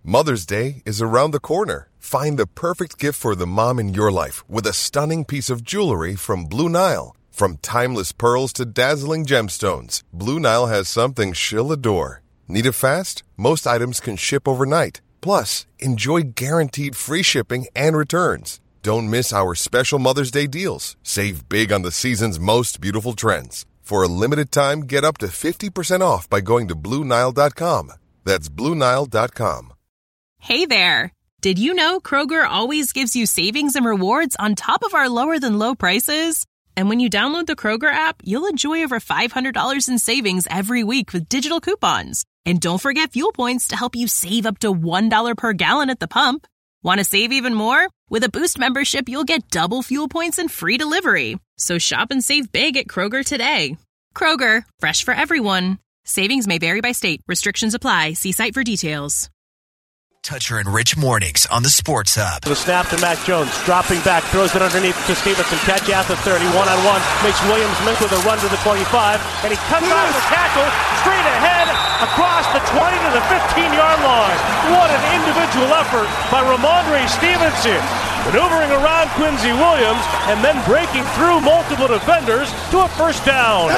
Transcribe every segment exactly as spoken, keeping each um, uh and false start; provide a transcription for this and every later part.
Mother's Day is around the corner. Find the perfect gift for the mom in your life with a stunning piece of jewelry from Blue Nile. From timeless pearls to dazzling gemstones, Blue Nile has something she'll adore. Need it fast? Most items can ship overnight. Plus, enjoy guaranteed free shipping and returns. Don't miss our special Mother's Day deals. Save big on the season's most beautiful trends. For a limited time, get up to fifty percent off by going to Blue Nile dot com. That's Blue Nile dot com. Hey there! Did you know Kroger always gives you savings and rewards on top of our lower-than-low prices? And when you download the Kroger app, you'll enjoy over five hundred dollars in savings every week with digital coupons. And don't forget fuel points to help you save up to one dollar per gallon at the pump. Want to save even more? With a Boost membership, you'll get double fuel points and free delivery. So shop and save big at Kroger today. Kroger, fresh for everyone. Savings may vary by state. Restrictions apply. See site for details. Toucher and Rich mornings on the Sports Hub. The snap to Mac Jones, dropping back, throws it underneath to Stevenson. Catch at the thirty, one-on-one, makes Williams miss with a run to the twenty-five, and he cuts out the tackle, straight ahead, across the twenty to the fifteen-yard line. What an individual effort by Ramondre Stevenson, maneuvering around Quincy Williams, and then breaking through multiple defenders to a first down.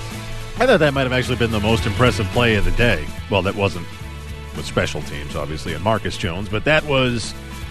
I thought that might have actually been the most impressive play of the day. Well, that wasn't with special teams, obviously, and Marcus Jones, but that was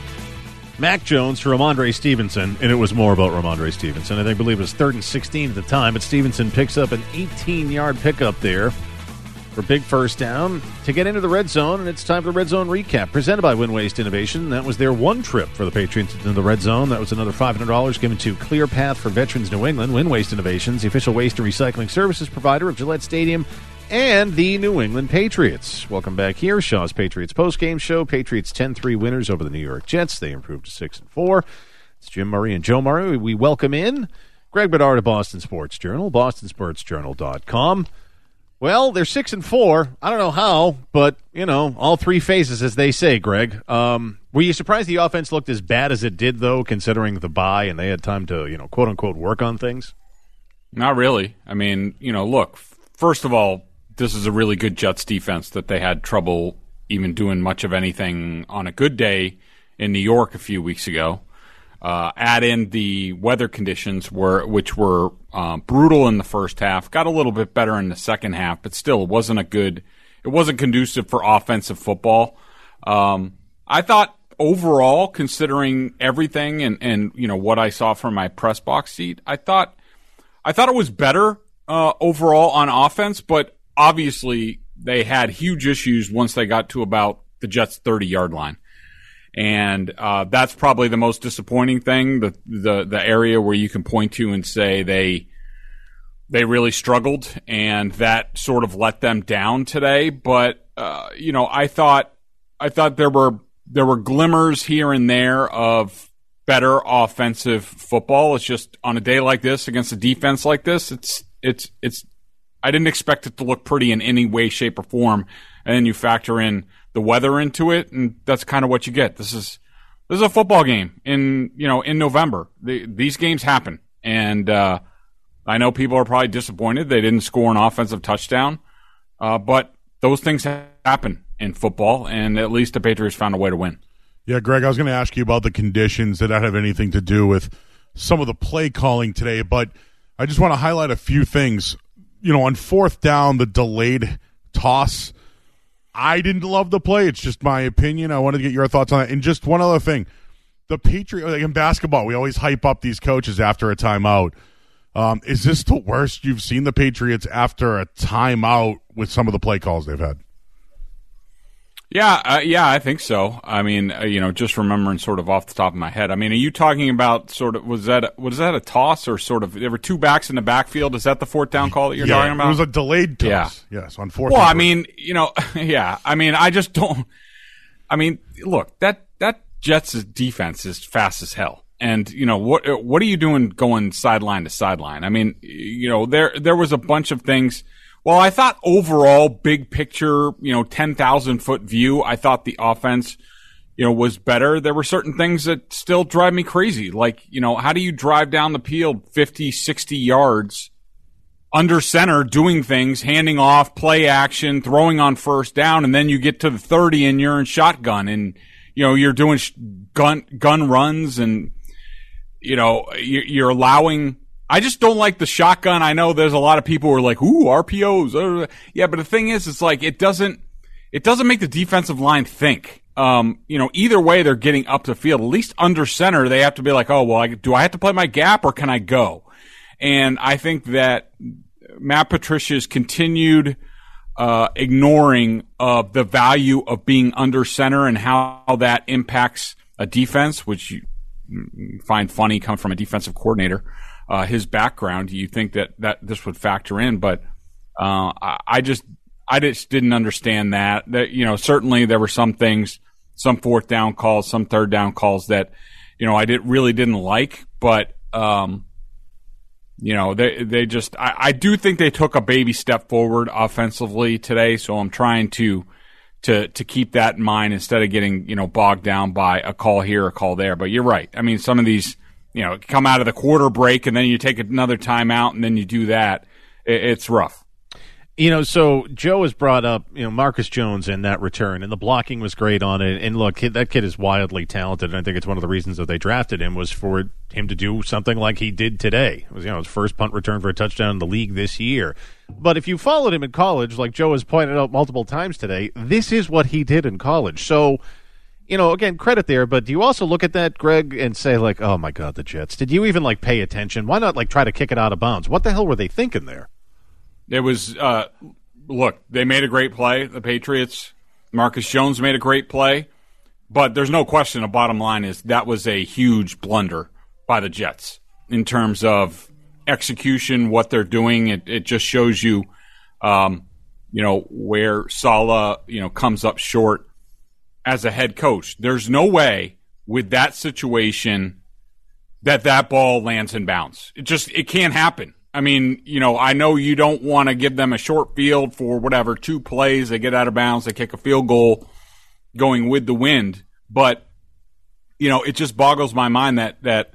Mac Jones for Ramondre Stevenson, and it was more about Ramondre Stevenson. I think, I believe it was third and sixteen at the time, but Stevenson picks up an eighteen-yard pickup there for big first down to get into the red zone, and it's time for the Red Zone Recap, presented by Wind Waste Innovation. That was their one trip for the Patriots into the red zone. That was another five hundred dollars given to Clear Path for Veterans New England. Wind Waste Innovations, the official waste and recycling services provider of Gillette Stadium and the New England Patriots. Welcome back here. Shaw's Patriots postgame show. Patriots ten three winners over the New York Jets. They improved to six and four. It's Jim Murray and Joe Murray. We welcome in Greg Bedard of Boston Sports Journal, boston sports journal dot com. Well, they're six and four. I don't know how, but, you know, all three phases, as they say, Greg. Um, were you surprised the offense looked as bad as it did, though, considering the bye and they had time to, you know, quote-unquote, work on things? Not really. I mean, you know, look, first of all, this is a really good Jets defense that they had trouble even doing much of anything on a good day in New York a few weeks ago. Uh, add in the weather conditions, were, which were uh, brutal in the first half, got a little bit better in the second half, but still it wasn't a good, it wasn't conducive for offensive football. Um, I thought overall, considering everything and, and you know what I saw from my press box seat, I thought I thought it was better uh, overall on offense, but obviously, they had huge issues once they got to about the Jets' thirty-yard line. And uh, that's probably the most disappointing thing, the, the the area where you can point to and say they they really struggled, and that sort of let them down today. But, uh, you know, I thought I thought there were there were glimmers here and there of better offensive football. It's just on a day like this against a defense like this, it's it's it's I didn't expect it to look pretty in any way, shape, or form, and then you factor in the weather into it, and that's kind of what you get. This is this is a football game in you know in November. The, these games happen, and uh, I know people are probably disappointed they didn't score an offensive touchdown, uh, but those things happen in football, and at least the Patriots found a way to win. Yeah, Greg, I was going to ask you about the conditions. Did that have anything to do with some of the play calling today? But I just want to highlight a few things. You know, on fourth down, the delayed toss, I didn't love the play. It's just my opinion. I wanted to get your thoughts on it. And just one other thing. The Patriots, like in basketball, we always hype up these coaches after a timeout. Um, is this the worst you've seen the Patriots after a timeout with some of the play calls they've had? Yeah, uh, yeah, I think so. I mean, uh, you know, just remembering sort of off the top of my head. I mean, are you talking about sort of was that was that a toss or sort of there were two backs in the backfield? Is that the fourth down call that you're yeah, talking about? It was a delayed toss. Yeah. Yes, on fourth. Well, I mean, you know, yeah. I mean, I just don't. I mean, look, that that Jets' defense is fast as hell, and you know what? What are you doing going sideline to sideline? I mean, you know, there there was a bunch of things. Well, I thought overall, big picture, you know, ten thousand foot view, I thought the offense, you know, was better. There were certain things that still drive me crazy. Like, you know, how do you drive down the field fifty, sixty yards under center doing things, handing off, play action, throwing on first down, and then you get to the thirty and you're in shotgun and, you know, you're doing sh- gun, gun runs and, you know, you're allowing, I just don't like the shotgun. I know there's a lot of people who are like, ooh, R P Os. Yeah, but the thing is, it's like, it doesn't, it doesn't make the defensive line think. Um, you know, either way, they're getting up the field. At least under center, they have to be like, oh, well, I, do I have to play my gap or can I go? And I think that Matt Patricia's continued uh, ignoring of the value of being under center and how that impacts a defense, which you find funny come from a defensive coordinator. Uh, his background, you think that, that this would factor in, but uh, I, I just I just didn't understand that. That you know, certainly there were some things, some fourth down calls, some third down calls that you know I did really didn't like, but um, you know they they just I, I do think they took a baby step forward offensively today. So I'm trying to to to keep that in mind instead of getting you know bogged down by a call here, a call there. But you're right. I mean, some of these. You know, come out of the quarter break and then you take another timeout and then you do that. It's rough. You know, so Joe has brought up, you know, Marcus Jones in that return, and the blocking was great on it. And look, that kid is wildly talented, and I think it's one of the reasons that they drafted him was for him to do something like he did today. It was, you know, his first punt return for a touchdown in the league this year. But if you followed him in college, like Joe has pointed out multiple times today, this is what he did in college. So, you know, again, credit there, but do you also look at that, Greg, and say, like, oh, my God, the Jets. Did you even, like, pay attention? Why not, like, try to kick it out of bounds? What the hell were they thinking there? It was, uh, look, they made a great play, the Patriots. Marcus Jones made a great play. But there's no question, the bottom line is that was a huge blunder by the Jets in terms of execution, what they're doing. It, it just shows you, um, you know, where Saleh, you know, comes up short as a head coach. There's no way with that situation that that ball lands in bounds. It just, it can't happen. I mean, you know, I know you don't want to give them a short field for whatever, two plays, they get out of bounds, they kick a field goal going with the wind. But, you know, it just boggles my mind that, that,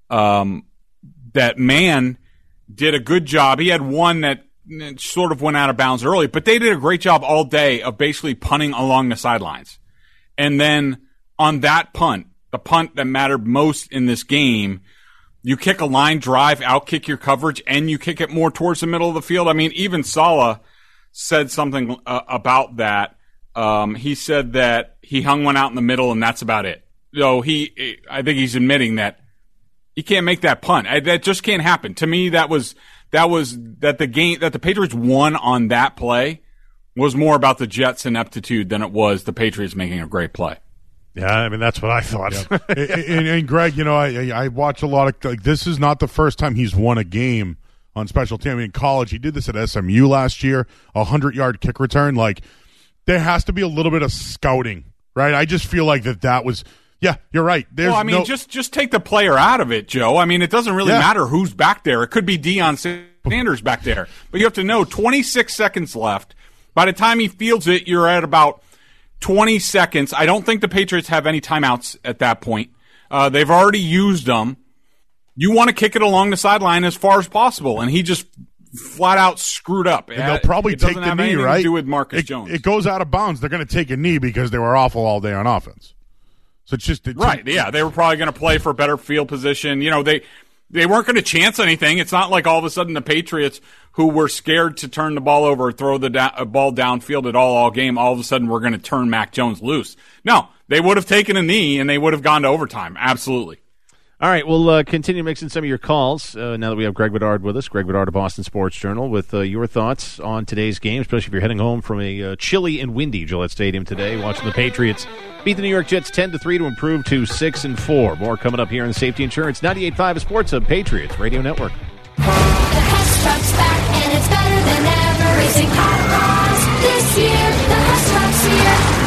um, that man did a good job. He had one that sort of went out of bounds early, but they did a great job all day of basically punting along the sidelines. And then on that punt, the punt that mattered most in this game, you kick a line drive, outkick your coverage, and you kick it more towards the middle of the field. I mean, even Saleh said something uh, about that. Um, he said that he hung one out in the middle, and that's about it. So he, I think he's admitting that he can't make that punt. I, that just can't happen. To me, that was that was that the game that the Patriots won on that play was more about the Jets' ineptitude than it was the Patriots making a great play. Yeah, I mean, that's what I thought. Yeah. and, and, and, Greg, you know, I, I watch a lot of – like this is not the first time he's won a game on special team. I mean, in college, he did this at S M U last year, a hundred-yard kick return. Like, there has to be a little bit of scouting, right? I just feel like that that was – yeah, you're right. There's well, I mean, no, just, just take the player out of it, Joe. I mean, it doesn't really yeah. matter who's back there. It could be Deion Sanders back there. But you have to know, twenty-six seconds left. By the time he fields it, you're at about twenty seconds. I don't think the Patriots have any timeouts at that point. Uh, they've already used them. You want to kick it along the sideline as far as possible, and he just flat out screwed up. And they'll probably it take the have knee, right? To do with Marcus it, Jones. It goes out of bounds. They're going to take a knee because they were awful all day on offense. So it's just it's, right. Yeah, they were probably going to play for better field position. You know, they. They weren't going to chance anything. It's not like all of a sudden the Patriots, who were scared to turn the ball over or throw the da- ball downfield at all all game, all of a sudden we're going to turn Mac Jones loose. No, they would have taken a knee and they would have gone to overtime. Absolutely. All right, we'll uh, continue mixing some of your calls uh, now that we have Greg Bedard with us. Greg Bedard of Boston Sports Journal with uh, your thoughts on today's game, especially if you're heading home from a uh, chilly and windy Gillette Stadium today, watching the Patriots beat the New York Jets ten to three to improve to six and four. More coming up here on Safety Insurance ninety-eight point five Sports Hub, Patriots Radio Network. The Hush Truck's back and it's better than ever. Racing hot rods this year. The Hush Truck's here.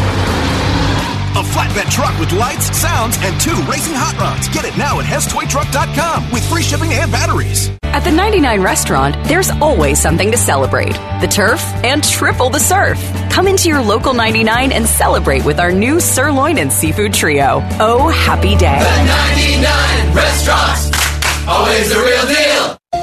A flatbed truck with lights, sounds, and two racing hot rods. Get it now at Hess Toy Truck dot com with free shipping and batteries. At the ninety-nine Restaurant, there's always something to celebrate. The turf and triple the surf. Come into your local ninety-nine and celebrate with our new sirloin and seafood trio. Oh, happy day. The ninety-nine Restaurant. Always the real deal.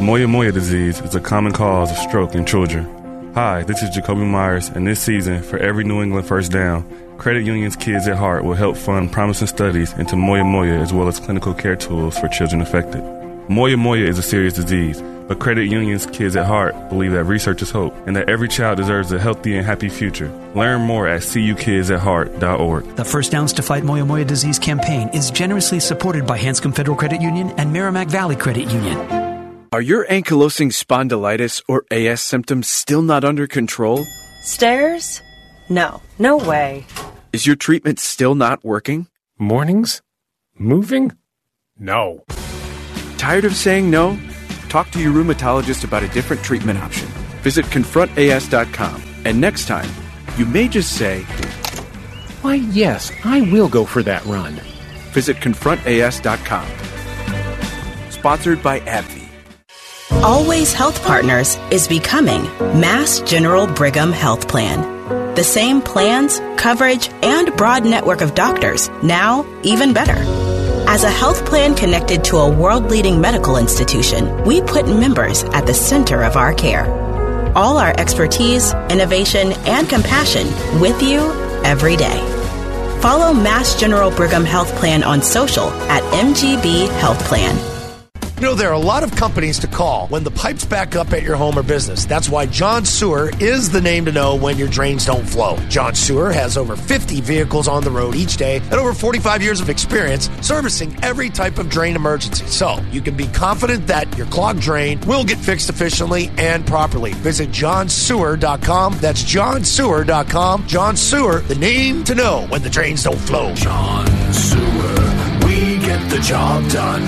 Moya Moya disease is a common cause of stroke in children. Hi, this is Jacoby Myers, and this season, for every New England first down, Credit Union's Kids at Heart will help fund promising studies into Moya Moya as well as clinical care tools for children affected. Moya Moya is a serious disease, but Credit Union's Kids at Heart believe that research is hope and that every child deserves a healthy and happy future. Learn more at c u kids at heart dot org. The First Downs to Fight Moya Moya Disease campaign is generously supported by Hanscom Federal Credit Union and Merrimack Valley Credit Union. Are your ankylosing spondylitis or A S symptoms still not under control? Stairs? No, no way. Is your treatment still not working? Mornings? Moving? No. Tired of saying no? Talk to your rheumatologist about a different treatment option. Visit confront A S dot com. And next time, you may just say, why, yes, I will go for that run. Visit confront A S dot com. Sponsored by AbbVie. Always Health Partners is becoming Mass General Brigham Health Plan. The same plans, coverage, and broad network of doctors, now even better. As a health plan connected to a world-leading medical institution, we put members at the center of our care. All our expertise, innovation, and compassion with you every day. Follow Mass General Brigham Health Plan on social at M G B Health Plan. You know, there are a lot of companies to call when the pipes back up at your home or business. That's why John Sewer is the name to know when your drains don't flow. John Sewer has over fifty vehicles on the road each day and over forty-five years of experience servicing every type of drain emergency. So you can be confident that your clogged drain will get fixed efficiently and properly. Visit john sewer dot com. That's john sewer dot com. John Sewer, the name to know when the drains don't flow. John Sewer, we get the job done.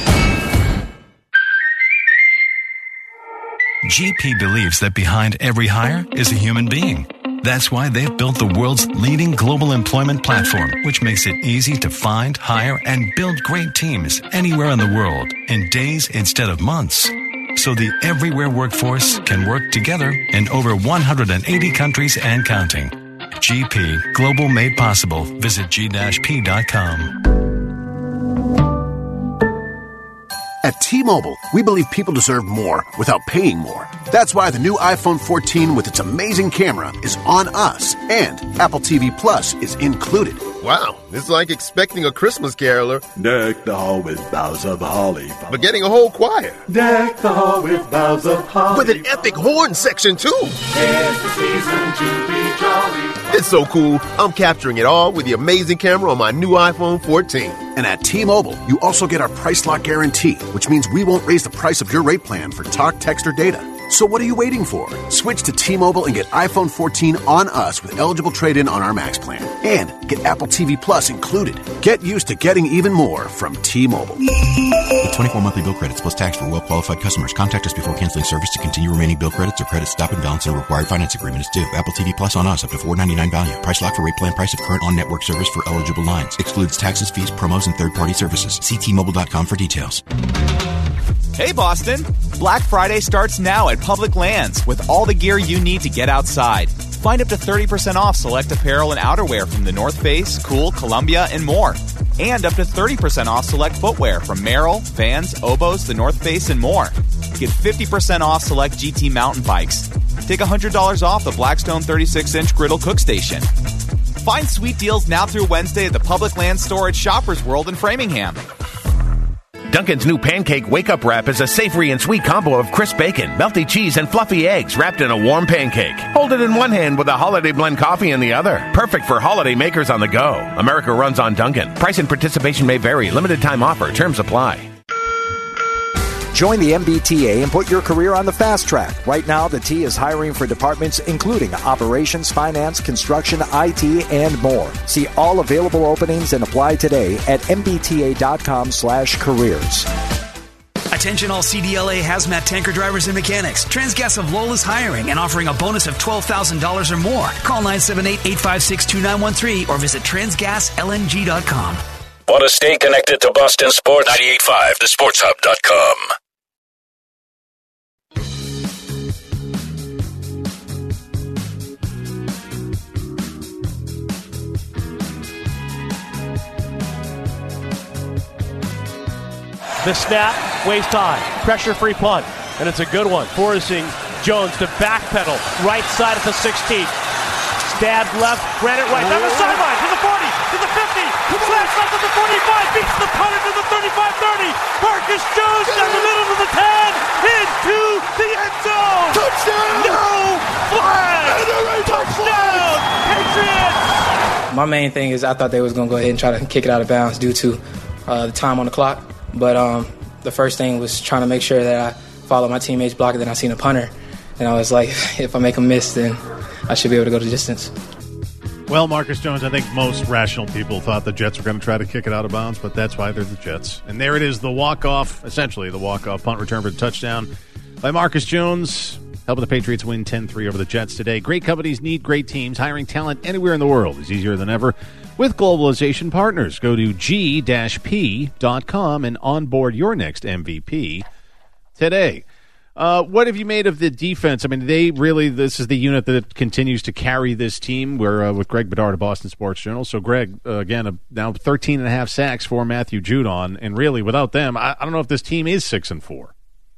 G P believes that behind every hire is a human being. That's why they've built the world's leading global employment platform, which makes it easy to find, hire, and build great teams anywhere in the world in days instead of months. So the everywhere workforce can work together in over one hundred eighty countries and counting. G P, global made possible. Visit g p dot com. At T-Mobile, we believe people deserve more without paying more. That's why the new iPhone fourteen with its amazing camera is on us, and Apple T V Plus is included. Wow, it's like expecting a Christmas caroler. Deck the hall with boughs of holly. But getting a whole choir. Deck the hall with boughs of holly. With an epic horn section, too. It's the season to be jolly. It's so cool. I'm capturing it all with the amazing camera on my new iPhone fourteen. And at T-Mobile, you also get our Price Lock Guarantee, which means we won't raise the price of your rate plan for talk, text, or data. So what are you waiting for? Switch to T-Mobile and get iPhone fourteen on us with eligible trade-in on our Max plan. And get Apple T V Plus included. Get used to getting even more from T-Mobile. With twenty-four monthly bill credits plus tax for well-qualified customers. Contact us before canceling service to continue remaining bill credits or credit stop and balance and a required finance agreement is due. Apple T V Plus on us up to four ninety-nine value. Price lock for rate plan price of current on-network service for eligible lines. Excludes taxes, fees, promos, and third-party services. See T Mobile dot com for details. Hey, Boston! Black Friday starts now at Public Lands with all the gear you need to get outside. Find up to thirty percent off select apparel and outerwear from The North Face, Cool, Columbia, and more. And up to thirty percent off select footwear from Merrell, Vans, Oboz, The North Face, and more. Get fifty percent off select G T mountain bikes. Take one hundred dollars off the Blackstone thirty-six inch griddle cook station. Find sweet deals now through Wednesday at the Public Lands store at Shoppers World in Framingham. Dunkin's new pancake wake-up wrap is a savory and sweet combo of crisp bacon, melty cheese, and fluffy eggs wrapped in a warm pancake. Hold it in one hand with a holiday blend coffee in the other. Perfect for holiday makers on the go. America runs on Dunkin'. Price and participation may vary. Limited time offer. Terms apply. Join the M B T A and put your career on the fast track. Right now, the T is hiring for departments including operations, finance, construction, I T, and more. See all available openings and apply today at M B T A dot com slash careers. Attention all C D L A hazmat tanker drivers and mechanics. Transgas of Lowell is hiring and offering a bonus of twelve thousand dollars or more. Call nine seven eight, eight five six, two nine one three or visit transgas L N G dot com. Want to stay connected to Boston Sports? ninety-eight point five, the sports hub dot com. The snap, waist high, pressure-free punt, and it's a good one, forcing Jones to backpedal right side at the sixteen. Stab left, ran it right, down the sideline, to the forty, to the fifty, slash left to the forty-five, beats the punter to the thirty-five thirty. Marcus Jones down the middle to the ten, into the end zone. Touchdown! No flag! Touchdown! Patriots! My main thing is I thought they was going to go ahead and try to kick it out of bounds due to uh, the time on the clock. But um, the first thing was trying to make sure that I followed my teammates' block, and then I seen a punter. And I was like, if I make a miss, then I should be able to go the distance. Well, Marcus Jones, I think most rational people thought the Jets were going to try to kick it out of bounds, but that's why they're the Jets. And there it is, the walk-off, essentially the walk-off punt return for the touchdown by Marcus Jones, helping the Patriots win ten three over the Jets today. Great companies need great teams. Hiring talent anywhere in the world is easier than ever with Globalization Partners. Go to G P dot com and onboard your next M V P today. Uh, what have you made of the defense? I mean, they really, this is the unit that continues to carry this team. We're uh, with Greg Bedard of Boston Sports Journal. So, Greg, uh, again, uh, now thirteen and a half sacks for Matthew Judon. And really, without them, I, I don't know if this team is six and four.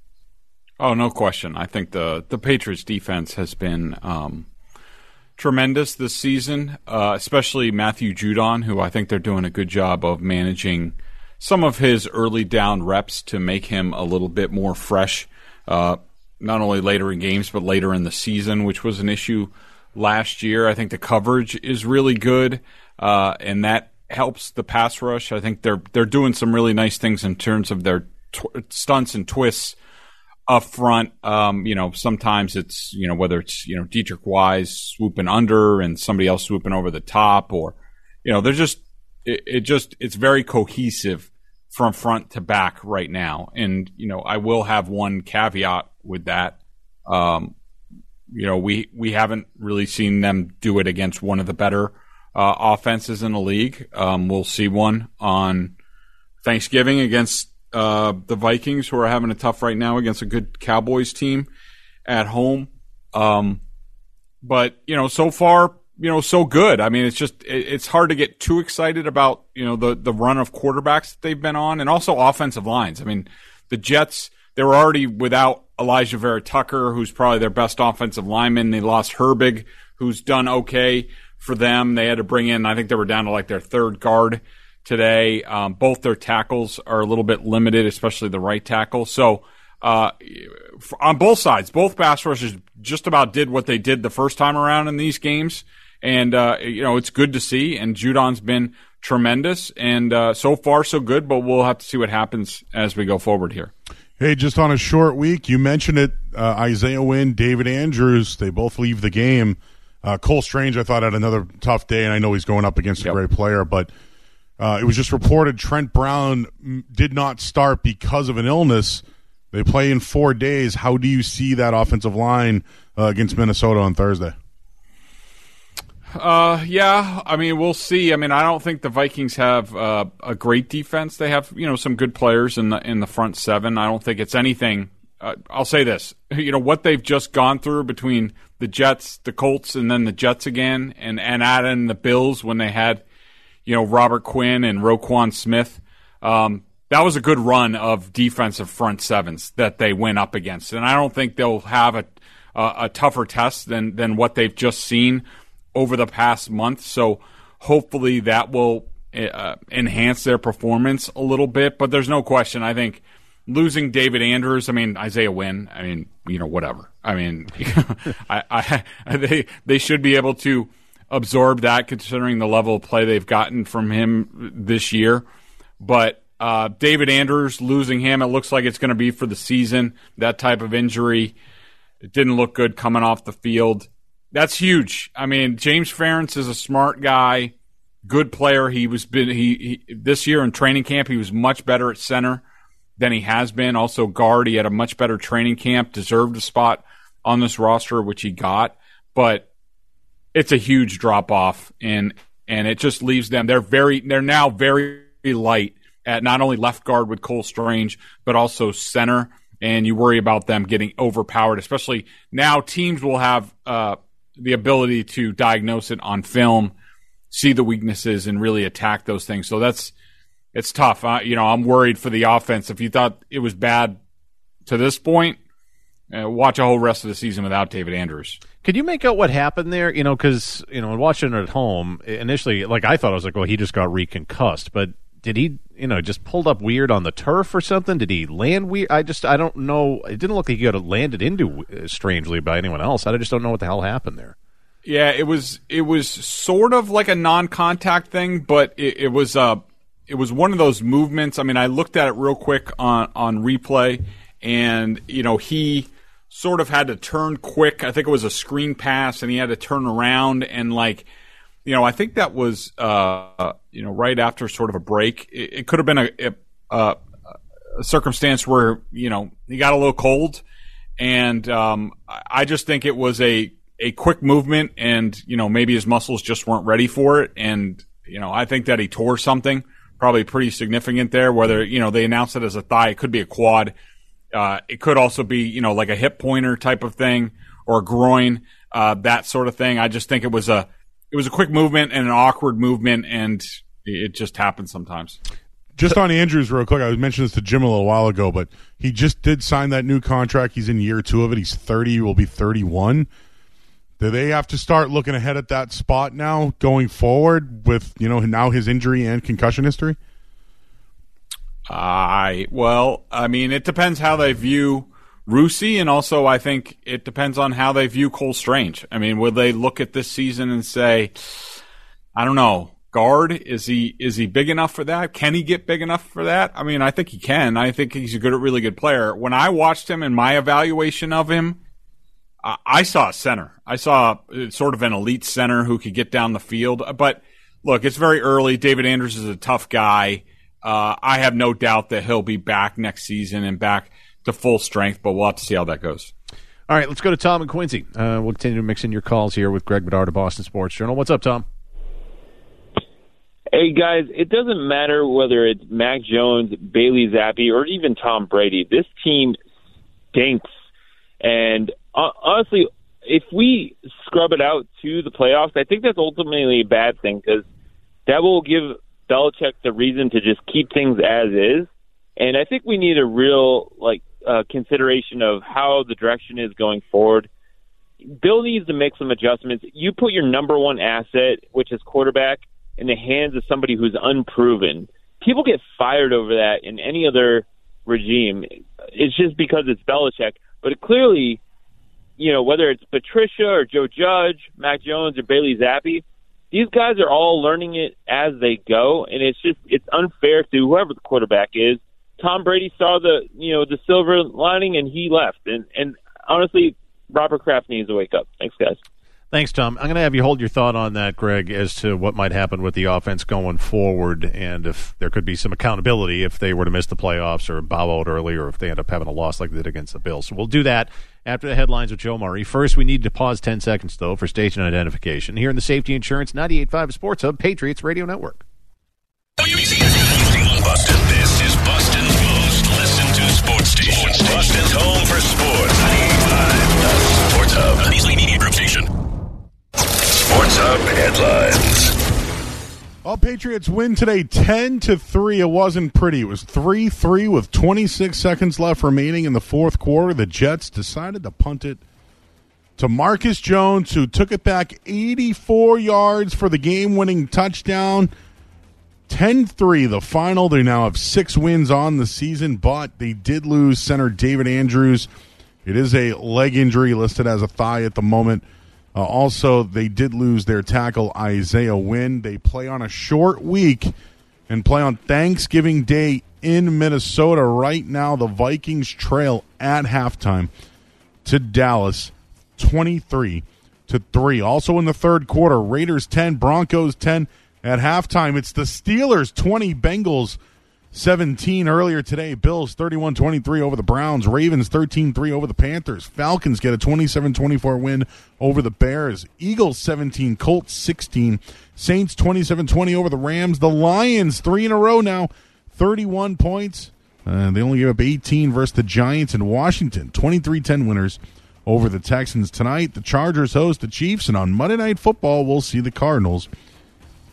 Oh, no question. I think the, the Patriots defense has been um, tremendous this season, uh, especially Matthew Judon, who I think they're doing a good job of managing some of his early down reps to make him a little bit more fresh. Uh, not only later in games, but later in the season, which was an issue last year. I think the coverage is really good, uh, and that helps the pass rush. I think they're they're doing some really nice things in terms of their tw- stunts and twists up front. Um, you know, sometimes it's, you know, whether it's, you know, Dietrich Wise swooping under and somebody else swooping over the top, or, you know, they're just it, it just it's very cohesive from front to back right now. And, you know, I will have one caveat with that. Um, you know, we, we haven't really seen them do it against one of the better uh, offenses in the league. Um, we'll see one on Thanksgiving against uh, the Vikings, who are having a tough right now against a good Cowboys team at home. Um, but, you know, so far, you know, so good. I mean, it's just, it's hard to get too excited about, you know, the, the run of quarterbacks that they've been on, and also offensive lines. I mean, the Jets, they were already without Elijah Vera Tucker, who's probably their best offensive lineman. They lost Herbig, who's done okay for them. They had to bring in, I think they were down to like their third guard today. Um, both their tackles are a little bit limited, especially the right tackle. So, uh, on both sides, both pass rushers just about did what they did the first time around in these games. And, uh, you know, it's good to see, and Judon's been tremendous, and uh, so far so good, but we'll have to see what happens as we go forward here. Hey, just on a short week, you mentioned it, uh, Isaiah Wynn, David Andrews, they both leave the game. Uh, Cole Strange, I thought, had another tough day, and I know he's going up against yep. a great player, but uh, it was just reported Trent Brown did not start because of an illness. They play in four days. How do you see that offensive line uh, against Minnesota on Thursday? Uh, yeah, I mean, we'll see. I mean, I don't think the Vikings have uh, a great defense. They have, you know, some good players in the in the front seven. I don't think it's anything. Uh, I'll say this: you know, what they've just gone through between the Jets, the Colts, and then the Jets again, and and adding the Bills when they had, you know, Robert Quinn and Roquan Smith. Um, that was a good run of defensive front sevens that they went up against, and I don't think they'll have a a, a tougher test than than what they've just seen over the past month. So hopefully that will uh, enhance their performance a little bit. But there's no question, I think losing David Andrews, I mean, Isaiah Wynn, I mean, you know, whatever. I mean, I, I, they they should be able to absorb that considering the level of play they've gotten from him this year. But uh, David Andrews, losing him, it looks like it's going to be for the season. That type of injury, it didn't look good coming off the field. That's huge. I mean, James Ferentz is a smart guy, good player. He was been he, he this year in training camp. He was much better at center than he has been. Also, guard. He had a much better training camp. Deserved a spot on this roster, which he got. But it's a huge drop off, and and it just leaves them. They're very. They're now very light at not only left guard with Cole Strange, but also center. And you worry about them getting overpowered, especially now. Teams will have. Uh, the ability to diagnose it on film, see the weaknesses, and really attack those things. So that's it's tough. Uh, you know, I'm worried for the offense. If you thought it was bad to this point, uh, watch a whole rest of the season without David Andrews. Could you make out what happened there? You know, because, you know, watching it at home, initially, like, I thought, I was like, well, he just got reconcussed. But did he, you know, just pulled up weird on the turf or something? Did he land weird? I just, I don't know. It didn't look like he got landed into uh, strangely by anyone else. I just don't know what the hell happened there. Yeah, it was, it was sort of like a non-contact thing, but it, it was, uh, it was one of those movements. I mean, I looked at it real quick on, on replay, and, you know, he sort of had to turn quick. I think it was a screen pass, and he had to turn around and, like, you know, I think that was, uh, you know, right after sort of a break. It, it could have been a, a, a circumstance where, you know, he got a little cold, and um, I just think it was a, a quick movement, and, you know, maybe his muscles just weren't ready for it. And, you know, I think that he tore something probably pretty significant there, whether, you know, they announced it as a thigh. It could be a quad. Uh, it could also be, you know, like a hip pointer type of thing, or a groin, uh, that sort of thing. I just think it was a it was a quick movement and an awkward movement, and it just happens sometimes. Just on Andrews real quick, I mentioned this to Jim a little while ago, but he just did sign that new contract. He's in year two of it. He's thirty, he will be thirty-one. Do they have to start looking ahead at that spot now going forward with, you know, now his injury and concussion history? I well, I mean, it depends how they view Russi, and also I think it depends on how they view Cole Strange. I mean, will they look at this season and say, I don't know, guard, is he is he big enough for that? Can he get big enough for that? I mean, I think he can. I think he's a good, really good player. When I watched him in my evaluation of him, uh, I saw a center. I saw sort of an elite center who could get down the field. But look, it's very early. David Andrews is a tough guy. Uh, I have no doubt that he'll be back next season and back to full strength, but we'll have to see how that goes. All right, let's go to Tom and Quincy. Uh, we'll continue to mix in your calls here with Greg Bedard of Boston Sports Journal. What's up, Tom? Hey, guys, it doesn't matter whether it's Mac Jones, Bailey Zappi, or even Tom Brady. This team stinks. And uh, honestly, if we scrub it out to the playoffs, I think that's ultimately a bad thing, because that will give Belichick the reason to just keep things as is. And I think we need a real like uh, consideration of how the direction is going forward. Bill needs to make some adjustments. You put your number one asset, which is quarterback, in the hands of somebody who's unproven. People get fired over that in any other regime. It's just because it's Belichick. But it clearly, you know, whether it's Patricia or Joe Judge, Mac Jones or Bailey Zappi, these guys are all learning it as they go, and it's just it's unfair to whoever the quarterback is. Tom Brady saw the you know the silver lining and he left, and and honestly, Robert Kraft needs to wake up. Thanks, guys. Thanks, Tom. I'm going to have you hold your thought on that, Greg, as to what might happen with the offense going forward, and if there could be some accountability if they were to miss the playoffs or bow out early, or if they end up having a loss like they did against the Bills. So we'll do that after the headlines with Joe Murray. First, we need to pause ten seconds, though, for station identification. Here in the Safety Insurance ninety-eight point five Sports Hub, Patriots Radio Network. Boston, this is Boston's most listened to sports station. Boston's home for sports. ninety-eight point five, the Sports Hub. An Easley Media Group station. Sports Hub headlines. Well, Patriots win today ten to three. It wasn't pretty. It was three three with twenty-six seconds left remaining in the fourth quarter. The Jets decided to punt it to Marcus Jones, who took it back eighty-four yards for the game-winning touchdown. ten three the final. They now have six wins on the season, but they did lose center David Andrews. It is a leg injury listed as a thigh at the moment. Uh, also, they did lose their tackle, Isaiah Wynn. They play on a short week and play on Thanksgiving Day in Minnesota. Right now, the Vikings trail at halftime to Dallas, twenty-three to three. Also in the third quarter, Raiders ten, Broncos ten. At halftime, it's the Steelers twenty, Bengals seventeen. Earlier today, Bills thirty-one twenty-three over the Browns, Ravens thirteen three over the Panthers, Falcons get a twenty-seven twenty-four win over the Bears, Eagles seventeen, Colts sixteen, Saints twenty-seven twenty over the Rams, the Lions three in a row now, thirty-one points. Uh, they only gave up eighteen versus the Giants, and Washington twenty-three ten winners over the Texans. Tonight, the Chargers host the Chiefs, and on Monday Night Football, we'll see the Cardinals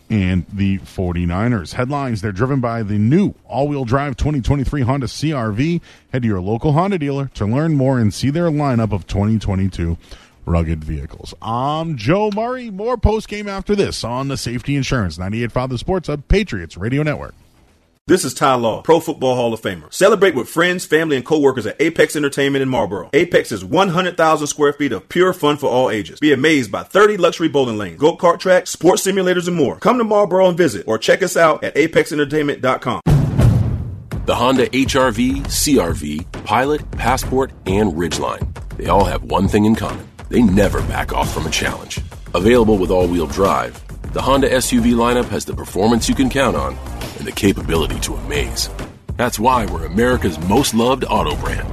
and the forty-niners. Headlines, they're driven by the new all-wheel drive twenty twenty-three Honda C R V. Head to your local Honda dealer to learn more and see their lineup of twenty twenty-two rugged vehicles. I'm Joe Murray. More post-game after this on the Safety Insurance ninety-eight point five The Sports Hub, Patriots Radio Network. This is Ty Law, Pro Football Hall of Famer. Celebrate with friends, family, and coworkers at Apex Entertainment in Marlboro. Apex is one hundred thousand square feet of pure fun for all ages. Be amazed by thirty luxury bowling lanes, go-kart tracks, sports simulators, and more. Come to Marlboro and visit, or check us out at apex entertainment dot com. The Honda H R V, C R V, Pilot, Passport, and Ridgeline. They all have one thing in common. They never back off from a challenge. Available with all-wheel drive, the Honda S U V lineup has the performance you can count on and the capability to amaze. That's why we're America's most loved auto brand.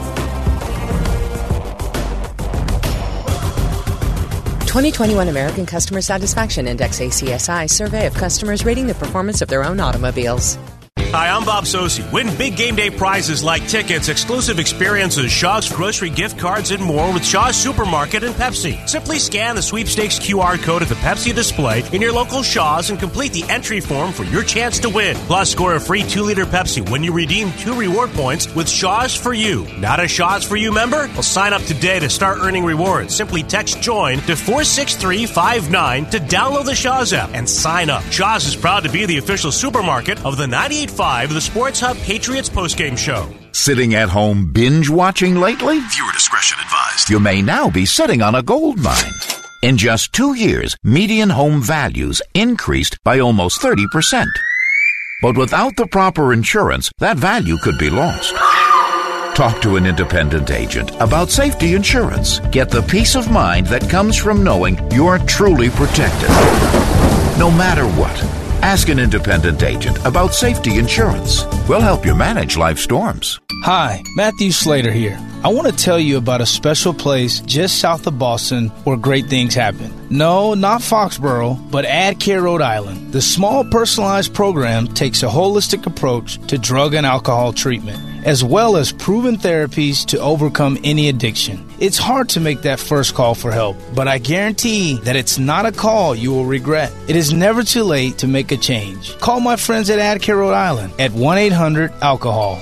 twenty twenty-one American Customer Satisfaction Index A C S I survey of customers rating the performance of their own automobiles. Hi, I'm Bob Sosi. Win big game day prizes like tickets, exclusive experiences, Shaw's grocery gift cards, and more with Shaw's Supermarket and Pepsi. Simply scan the sweepstakes Q R code at the Pepsi display in your local Shaw's and complete the entry form for your chance to win. Plus, score a free two liter Pepsi when you redeem two reward points with Shaw's for You. Not a Shaw's for You member? Well, sign up today to start earning rewards. Simply text JOIN to four six three five nine to download the Shaw's app and sign up. Shaw's is proud to be the official supermarket of the ninety-eight point five The Sports Hub Patriots postgame show. Sitting at home binge watching lately? Viewer discretion advised. You may now be sitting on a gold mine. In just two years, median home values increased by almost thirty percent. But without the proper insurance, that value could be lost. Talk to an independent agent about safety insurance. Get the peace of mind that comes from knowing you're truly protected. No matter what, ask an independent agent about safety insurance. We'll help you manage life storms. Hi, Matthew Slater here. I want to tell you about a special place just south of Boston where great things happen. No, not Foxborough, but AdCare Rhode Island. The small personalized program takes a holistic approach to drug and alcohol treatment, as well as proven therapies to overcome any addiction. It's hard to make that first call for help, but I guarantee that it's not a call you will regret. It is never too late to make a change. Call my friends at AdCare Rhode Island at one eight hundred alcohol.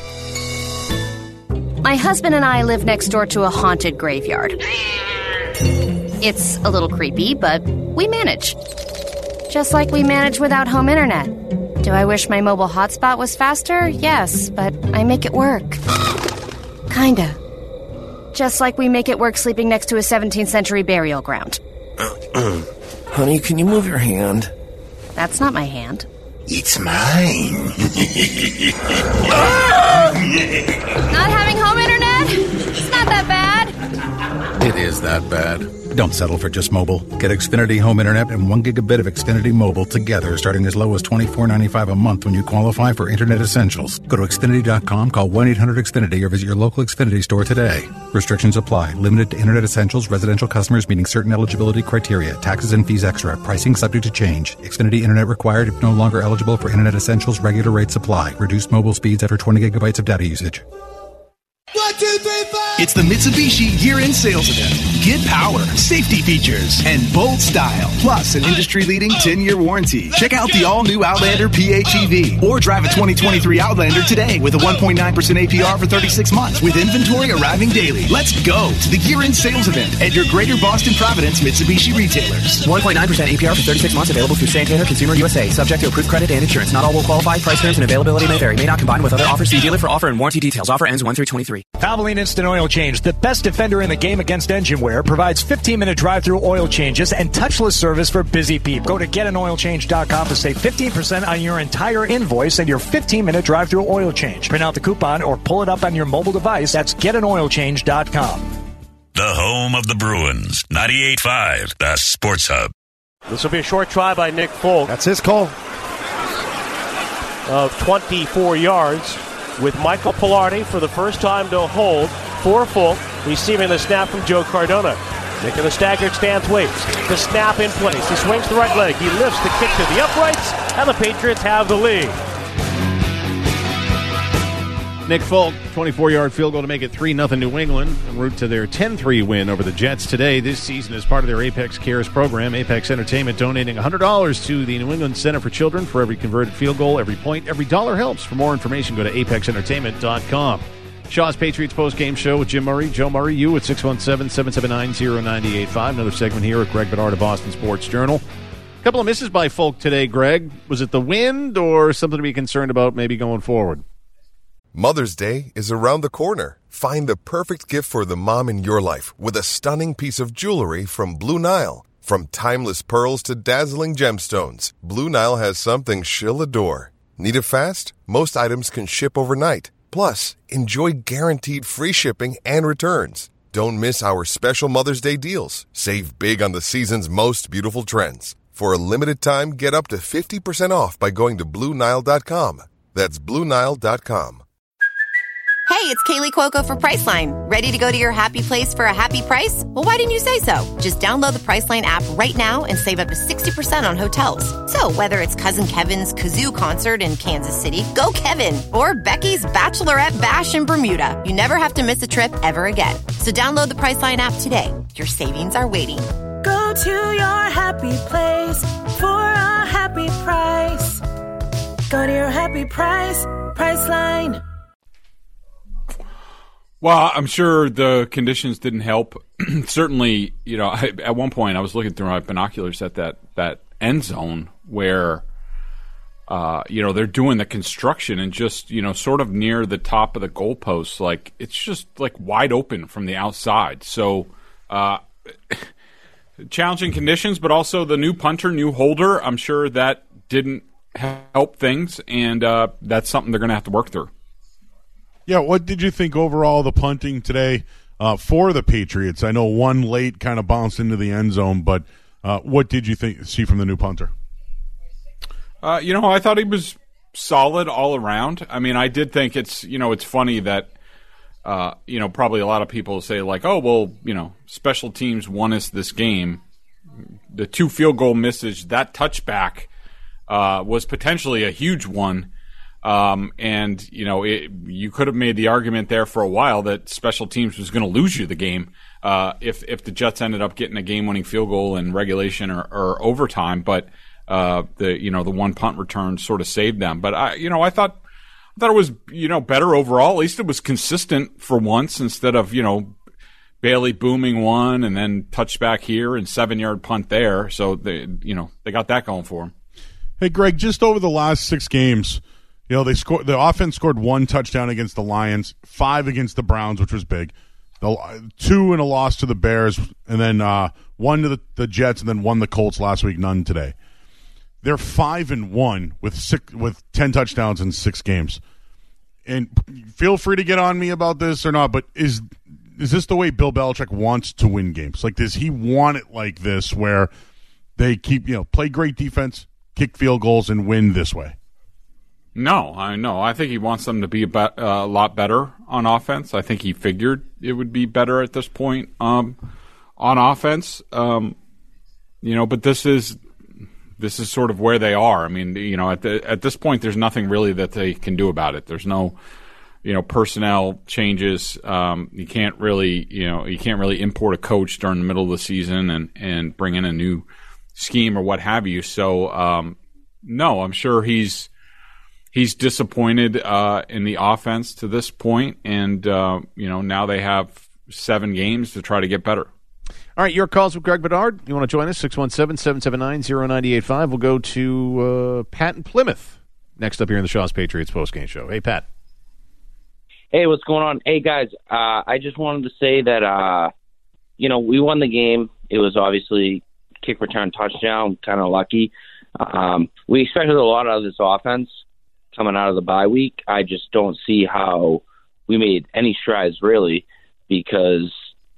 My husband and I live next door to a haunted graveyard. It's a little creepy, but we manage. Just like we manage without home internet. Do I wish my mobile hotspot was faster? Yes, but I make it work. Kinda. Just like we make it work sleeping next to a seventeenth century burial ground. Honey, can you move your hand? That's not my hand. It's mine. Not having home internet? It's not that bad. It is that bad. Don't settle for just mobile. Get Xfinity Home Internet and one gigabit of Xfinity Mobile together starting as low as twenty-four ninety-five a month when you qualify for Internet Essentials. Go to Xfinity dot com, call one eight hundred X Finity or visit your local Xfinity store today. Restrictions apply. Limited to Internet Essentials, residential customers meeting certain eligibility criteria. Taxes and fees extra. Pricing subject to change. Xfinity Internet required if no longer eligible for Internet Essentials. Regular rates apply. Reduced mobile speeds after twenty gigabytes of data usage. One, two, three, five. It's the Mitsubishi year-end sales event. Get power, safety features, and bold style, plus an industry-leading ten-year warranty. Check out the all-new Outlander PHEV, or drive a twenty twenty-three Outlander today with a one point nine percent A P R for thirty-six months, with inventory arriving daily. Let's go to the year-end sales event at your Greater Boston Providence Mitsubishi retailers. one point nine percent A P R for thirty-six months, available through Santander Consumer U S A, subject to approved credit and insurance. Not all will qualify. Price terms and availability may vary. May not combine with other offers. See dealer for offer and warranty details. Offer ends one through twenty-three. Valvoline Instant Oil Change, the best defender in the game against engine wear, provides fifteen minute drive-through oil changes and touchless service for busy people. Go to get an oil change dot com to save fifteen percent on your entire invoice and your fifteen minute drive-through oil change. Print out the coupon or pull it up on your mobile device. That's get an oil change dot com. The home of the Bruins, ninety-eight point five, the Sports Hub. This will be a short try by Nick Folk. That's his call. Of twenty-four yards, with Michael Pilardi for the first time to hold for Folk, receiving the snap from Joe Cardona. Making the staggered stance, waits. The snap in place. He swings the right leg. He lifts the kick to the uprights, and the Patriots have the lead. Nick Folk, twenty-four-yard field goal to make it three nothing New England, en route to their ten three win over the Jets today. This season as part of their Apex Cares program. Apex Entertainment donating one hundred dollars to the New England Center for Children for every converted field goal, every point, every dollar helps. For more information, go to apex entertainment dot com. Shaw's Patriots postgame show with Jim Murray. Joe Murray, you at six one seven, seven seven nine, zero nine eight five. Another segment here at Greg Bedard of Boston Sports Journal. A couple of misses by Folk today, Greg. Was it the wind or something to be concerned about maybe going forward? Mother's Day is around the corner. Find the perfect gift for the mom in your life with a stunning piece of jewelry from Blue Nile. From timeless pearls to dazzling gemstones, Blue Nile has something she'll adore. Need it fast? Most items can ship overnight. Plus, enjoy guaranteed free shipping and returns. Don't miss our special Mother's Day deals. Save big on the season's most beautiful trends. For a limited time, get up to fifty percent off by going to blue nile dot com. That's blue nile dot com. Hey, it's Kaylee Cuoco for Priceline. Ready to go to your happy place for a happy price? Well, why didn't you say so? Just download the Priceline app right now and save up to sixty percent on hotels. So whether it's Cousin Kevin's Kazoo Concert in Kansas City, go Kevin, or Becky's Bachelorette Bash in Bermuda, you never have to miss a trip ever again. So download the Priceline app today. Your savings are waiting. Go to your happy place for a happy price. Go to your happy price, Priceline. Well, I'm sure the conditions didn't help. Certainly, you know, I, at one point I was looking through my binoculars at that, that end zone where, uh, you know, they're doing the construction and just, you know, sort of near the top of the goalposts. Like, it's just, like, wide open from the outside. So, uh, challenging conditions, but also the new punter, new holder, I'm sure that didn't help things, and uh, that's something they're going to have to work through. Yeah, what did you think overall of the punting today uh, for the Patriots? I know one late kind of bounced into the end zone, but uh, what did you think see from the new punter? Uh, you know, I thought he was solid all around. I mean, I did think it's, you know, it's funny that, uh, you know, probably a lot of people say like, oh, well, you know, special teams won us this game. The two field goal misses, that touchback uh, was potentially a huge one. Um, and, you know, it, you could have made the argument there for a while that special teams was going to lose you the game uh, if if the Jets ended up getting a game-winning field goal in regulation or, or overtime. But uh, the you know the one punt return sort of saved them. But I you know I thought I thought it was you know better overall. At least it was consistent for once instead of you know Bailey booming one and then touchback here and seven-yard punt there. So they you know they got that going for them. Hey, Greg, just over the last six games. You know, they scored. The offense scored one touchdown against the Lions, five against the Browns, which was big. The, two in a loss to the Bears, and then uh, one to the, the Jets, and then one the Colts last week. None today. They're five and one with six with ten touchdowns in six games. And feel free to get on me about this or not, but is is this the way Bill Belichick wants to win games? Like, does he want it like this, where they keep you know play great defense, kick field goals, and win this way? No, I know. I think he wants them to be a, be- uh, a lot better on offense. I think he figured it would be better at this point um, on offense. Um, you know, but this is this is sort of where they are. I mean, you know, at the, at this point, there's nothing really that they can do about it. There's no, you know, personnel changes. Um, you can't really, you know, you can't really import a coach during the middle of the season and and bring in a new scheme or what have you. So, um, no, I'm sure he's. He's disappointed uh, in the offense to this point, and uh, you know now they have seven games to try to get better. All right, your calls with Greg Bedard. You want to join us? six one seven, seven seven nine, zero nine eight five. We'll go to uh, Pat in Plymouth next up here in the Shaw's Patriots postgame show. Hey, Pat. Hey, what's going on? Hey, guys, uh, I just wanted to say that, uh, you know, we won the game. It was obviously kick return touchdown, kind of lucky. Um, we expected a lot out of this offense coming out of the bye week. I just don't see how we made any strides, really, because,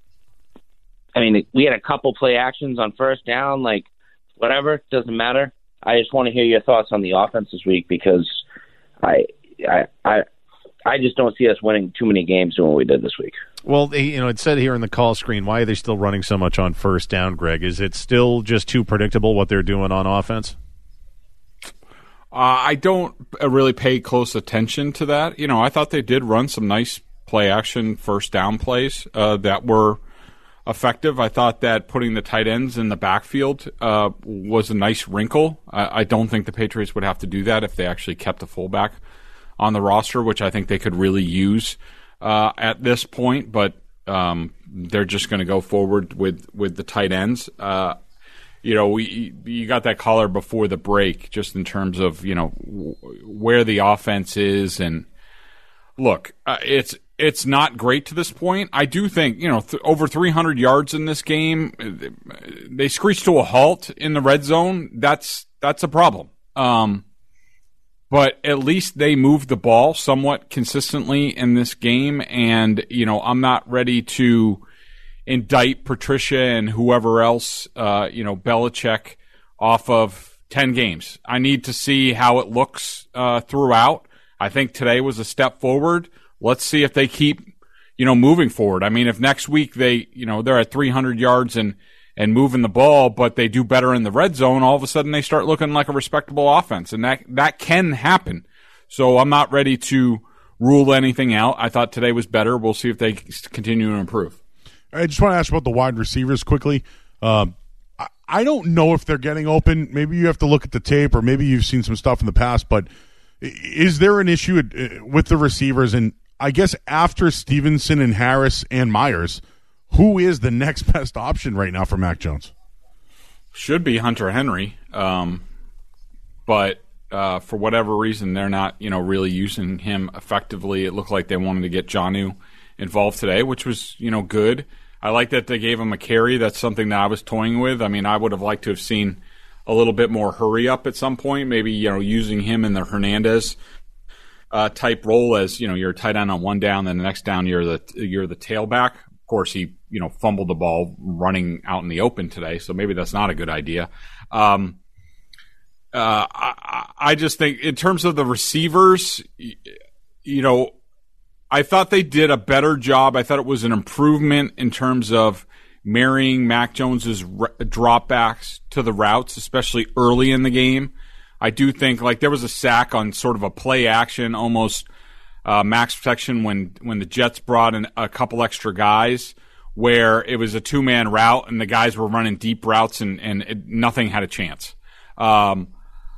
I mean, we had a couple play actions on first down, like, whatever, doesn't matter. I just want to hear your thoughts on the offense this week, because I I I, I just don't see us winning too many games than what we did this week. Well, you know, it said here in the call screen, why are they still running so much on first down, Greg? Is it still just too predictable what they're doing on offense? Uh, I don't uh, really pay close attention to that. You know, I thought they did run some nice play action first down plays uh, that were effective. I thought that putting the tight ends in the backfield uh, was a nice wrinkle. I, I don't think the Patriots would have to do that if they actually kept a fullback on the roster, which I think they could really use uh, at this point. But um, they're just going to go forward with, with the tight ends. Uh, you know, we you got that caller before the break, just in terms of you know w- where the offense is, and look, uh, it's. It's not great to this point. I do think, you know, th- over three hundred yards in this game, they screeched to a halt in the red zone. That's that's a problem. Um, but at least they moved the ball somewhat consistently in this game. And, you know, I'm not ready to indict Patricia and whoever else, uh, you know, Belichick off of ten games. I need to see how it looks uh, throughout. I think today was a step forward. Let's see if they keep, you know, moving forward. I mean, if next week they, you know, they're at three hundred yards and, and moving the ball, but they do better in the red zone, all of a sudden they start looking like a respectable offense. And that, that can happen. So I'm not ready to rule anything out. I thought today was better. We'll see if they continue to improve. I just want to ask about the wide receivers quickly. Um, I, I don't know if they're getting open. Maybe you have to look at the tape, or maybe you've seen some stuff in the past, but is there an issue with the receivers? And I guess after Stevenson and Harris and Myers, who is the next best option right now for Mac Jones? Should be Hunter Henry, um, but uh, for whatever reason, they're not, you know, really using him effectively. It looked like they wanted to get Jonnu involved today, which was, you know, good. I like that they gave him a carry. That's something that I was toying with. I mean, I would have liked to have seen a little bit more hurry up at some point. Maybe, you know, using him in the Hernandez Uh, type role, as you know, you're a tight end on one down, then the next down you're the you're the tailback. Of course, he you know fumbled the ball running out in the open today, so maybe that's not a good idea. Um, uh, I, I just think in terms of the receivers, you know, I thought they did a better job. I thought it was an improvement in terms of marrying Mac Jones's re- dropbacks to the routes, especially early in the game. I do think, like, there was a sack on sort of a play action, almost uh, max protection when, when the Jets brought in a couple extra guys, where it was a two-man route and the guys were running deep routes and, and it, nothing had a chance. Um,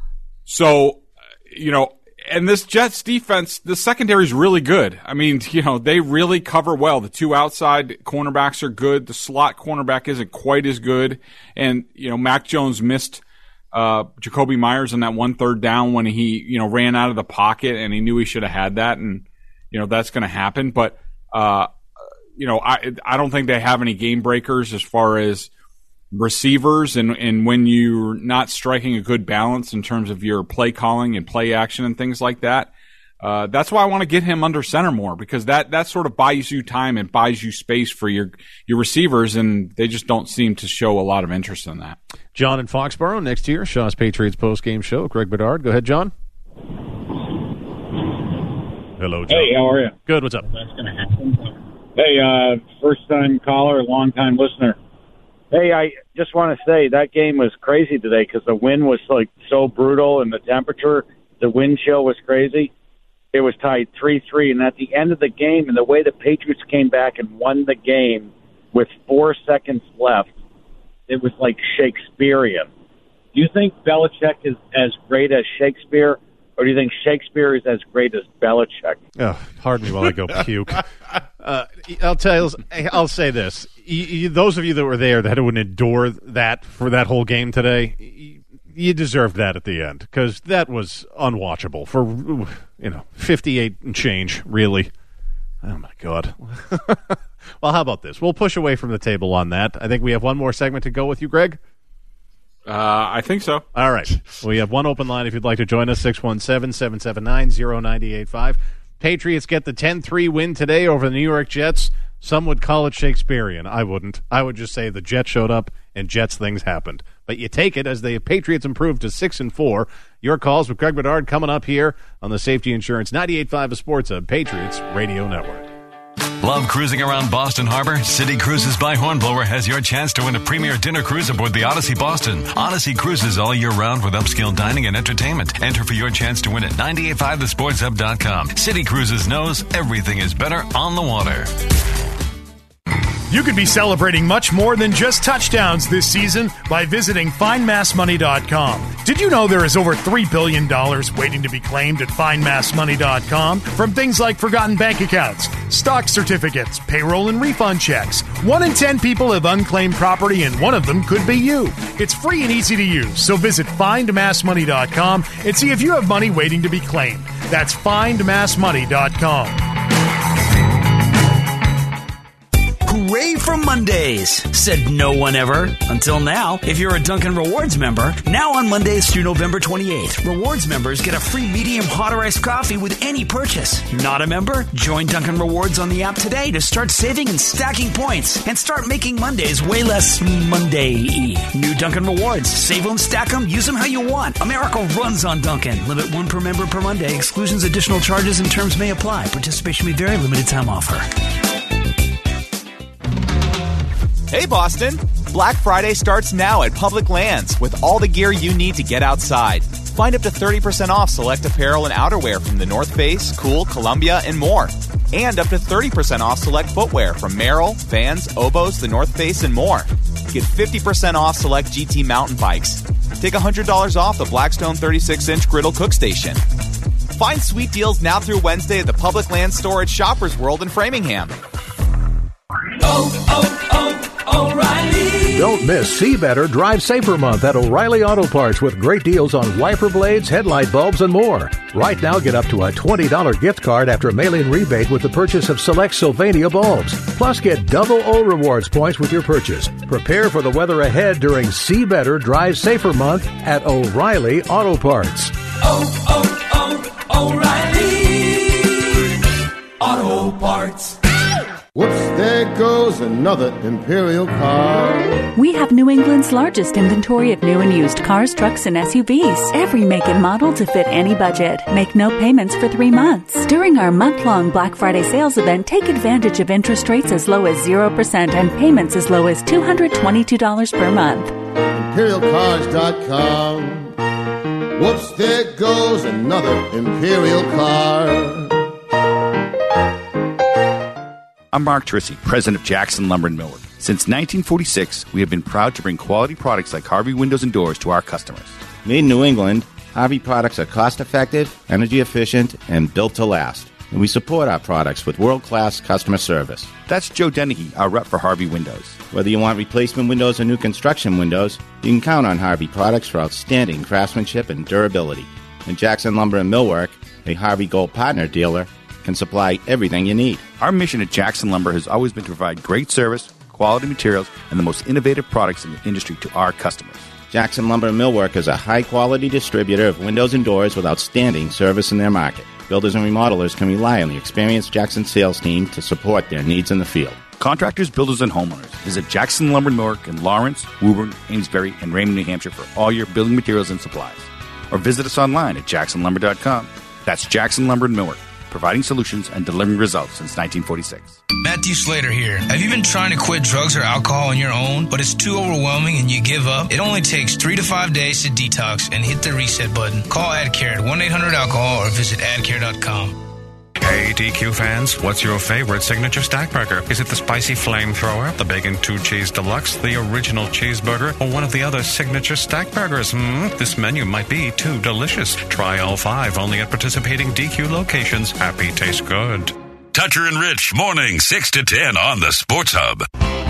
so, you know, and this Jets defense, the secondary is really good. I mean, you know, they really cover well. The two outside cornerbacks are good. The slot cornerback isn't quite as good. And, you know, Mac Jones missed Uh, Jacoby Myers on that one third down when he, you know, ran out of the pocket, and he knew he should have had that, and you know that's going to happen. But uh, you know, I I don't think they have any game breakers as far as receivers, and and when you're not striking a good balance in terms of your play calling and play action and things like that. Uh, that's why I want to get him under center more, because that, that sort of buys you time and buys you space for your your receivers, and they just don't seem to show a lot of interest in that. John in Foxborough next year, Shaw's Patriots post-game show. Greg Bedard. Go ahead, John. Hello, John. Hey, how are you? Good, what's up? That's going to happen. Hey, uh, first-time caller, long-time listener. Hey, I just want to say that game was crazy today because the wind was like so brutal and the temperature, the wind chill was crazy. It was tied three three, and at the end of the game, and the way the Patriots came back and won the game with four seconds left, it was like Shakespearean. Do you think Belichick is as great as Shakespeare, or do you think Shakespeare is as great as Belichick? Oh, pardon me while I go puke. Uh, I'll tell you, I'll say this. You, you, those of you that were there that would endure that for that whole game today, you, you deserved that at the end, because that was unwatchable for, you know, fifty-eight and change, really. Oh, my God. Well, how about this? We'll push away from the table on that. I think we have one more segment to go with you, Greg. Uh, I think so. All right. We have one open line if you'd like to join us, six one seven, seven seven nine, zero nine eight five. Patriots get the ten three win today over the New York Jets. Some would call it Shakespearean. I wouldn't. I would just say the Jets showed up and Jets things happened. But you take it as the Patriots improved to six and four. Your calls with Greg Bedard coming up here on the Safety Insurance ninety-eight point five of Sports, a Patriots Radio Network. Love cruising around Boston Harbor? City Cruises by Hornblower has your chance to win a premier dinner cruise aboard the Odyssey Boston. Odyssey cruises all year round with upscale dining and entertainment. Enter for your chance to win at nine eight five the sports hub dot com. City Cruises knows everything is better on the water. You could be celebrating much more than just touchdowns this season by visiting find mass money dot com. Did you know there is over three billion dollars waiting to be claimed at find mass money dot com from things like forgotten bank accounts, stock certificates, payroll and refund checks? One in ten people have unclaimed property, and one of them could be you. It's free and easy to use, so visit find mass money dot com and see if you have money waiting to be claimed. That's find mass money dot com. Hooray for Mondays, said no one ever. Until now, if you're a Dunkin' Rewards member, now on Mondays through November twenty-eighth, Rewards members get a free medium hot or iced coffee with any purchase. Not a member? Join Dunkin' Rewards on the app today to start saving and stacking points and start making Mondays way less Monday-y. New Dunkin' Rewards. Save them, stack them, use them how you want. America runs on Dunkin'. Limit one per member per Monday. Exclusions, additional charges, and terms may apply. Participation may vary. Limited time offer. Hey, Boston! Black Friday starts now at Public Lands with all the gear you need to get outside. Find up to thirty percent off select apparel and outerwear from The North Face, Cool, Columbia, and more. And up to thirty percent off select footwear from Merrell, Vans, Obos, The North Face, and more. Get fifty percent off select G T mountain bikes. Take one hundred dollars off the Blackstone thirty-six inch griddle cook station. Find sweet deals now through Wednesday at the Public Lands store at Shoppers World in Framingham. Oh, oh, oh, O'Reilly! Don't miss See Better, Drive Safer month at O'Reilly Auto Parts with great deals on wiper blades, headlight bulbs, and more. Right now, get up to a twenty dollars gift card after mail-in rebate with the purchase of select Sylvania bulbs. Plus, get double O Rewards points with your purchase. Prepare for the weather ahead during See Better, Drive Safer month at O'Reilly Auto Parts. Oh, oh, oh, O'Reilly Auto Parts. Whoops, there goes another Imperial car. We have New England's largest inventory of new and used cars, trucks, and S U Vs. Every make and model to fit any budget. Make no payments for three months. During our month-long Black Friday sales event, take advantage of interest rates as low as zero percent and payments as low as two hundred twenty-two dollars per month. Imperial Cars dot com. Whoops, there goes another Imperial car. I'm Mark Trissy, president of Jackson Lumber and Millwork. Since nineteen forty-six, we have been proud to bring quality products like Harvey Windows and Doors to our customers. Made in New England, Harvey products are cost-effective, energy-efficient, and built to last. And we support our products with world-class customer service. That's Joe Dennehy, our rep for Harvey Windows. Whether you want replacement windows or new construction windows, you can count on Harvey products for outstanding craftsmanship and durability. And Jackson Lumber and Millwork, a Harvey Gold Partner dealer, can supply everything you need. Our mission at Jackson Lumber has always been to provide great service, quality materials, and the most innovative products in the industry to our customers. Jackson Lumber and Millwork is a high-quality distributor of windows and doors with outstanding service in their market. Builders and remodelers can rely on the experienced Jackson sales team to support their needs in the field. Contractors, builders, and homeowners, visit Jackson Lumber and Millwork in Lawrence, Woburn, Amesbury, and Raymond, New Hampshire for all your building materials and supplies. Or visit us online at jackson lumber dot com. That's Jackson Lumber and Millwork, providing solutions and delivering results since nineteen forty-six. Matthew Slater here. Have you been trying to quit drugs or alcohol on your own, but it's too overwhelming and you give up? It only takes three to five days to detox and hit the reset button. Call AdCare at one eight hundred alcohol or visit ad care dot com. Hey, D Q fans, what's your favorite signature stack burger? Is it the spicy flamethrower, the bacon two cheese deluxe, the original cheeseburger, or one of the other signature stack burgers? Hmm? This menu might be too delicious. Try all five only at participating D Q locations. Happy tastes good. Toucher and Rich, morning six to ten on the Sports Hub.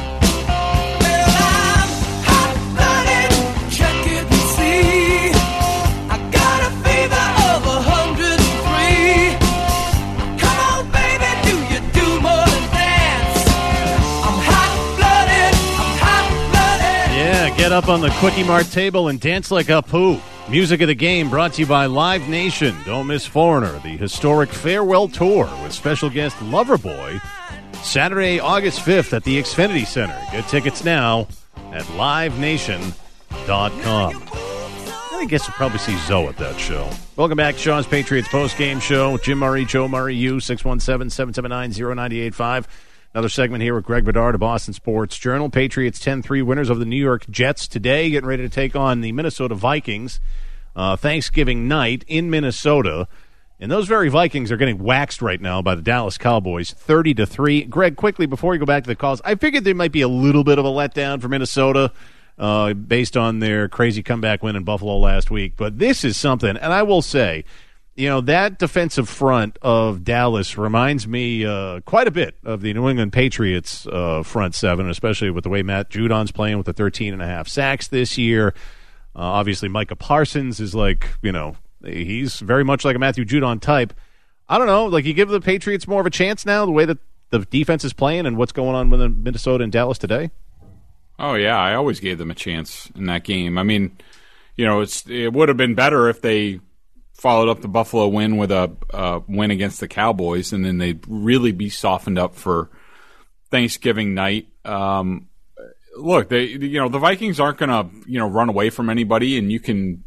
Get up on the Quickie Mart table and dance like a poo. Music of the game brought to you by Live Nation. Don't miss Foreigner, the historic farewell tour with special guest Loverboy, Saturday, August fifth at the Xfinity Center. Get tickets now at live nation dot com. I guess we'll probably see Zoe at that show. Welcome back to Sean's Patriots postgame show. Jim Murray, Joe Murray, you, six one seven, seven seven nine, zero nine eight five. Another segment here with Greg Bedard of Boston Sports Journal. Patriots ten three winners of the New York Jets today, getting ready to take on the Minnesota Vikings uh, Thanksgiving night in Minnesota. And those very Vikings are getting waxed right now by the Dallas Cowboys, thirty to three. Greg, quickly, before you go back to the calls, I figured there might be a little bit of a letdown for Minnesota uh, based on their crazy comeback win in Buffalo last week. But this is something, and I will say, you know, that defensive front of Dallas reminds me uh, quite a bit of the New England Patriots uh, front seven, especially with the way Matt Judon's playing with the thirteen and a half sacks this year. Uh, obviously, Micah Parsons is like, you know, he's very much like a Matthew Judon type. I don't know, like you give the Patriots more of a chance now, the way that the defense is playing and what's going on with Minnesota and Dallas today? Oh, yeah, I always gave them a chance in that game. I mean, you know, it's it would have been better if they followed up the Buffalo win with a uh, win against the Cowboys, and then they'd really be softened up for Thanksgiving night. Um, look, they you know the Vikings aren't going to you know run away from anybody, and you can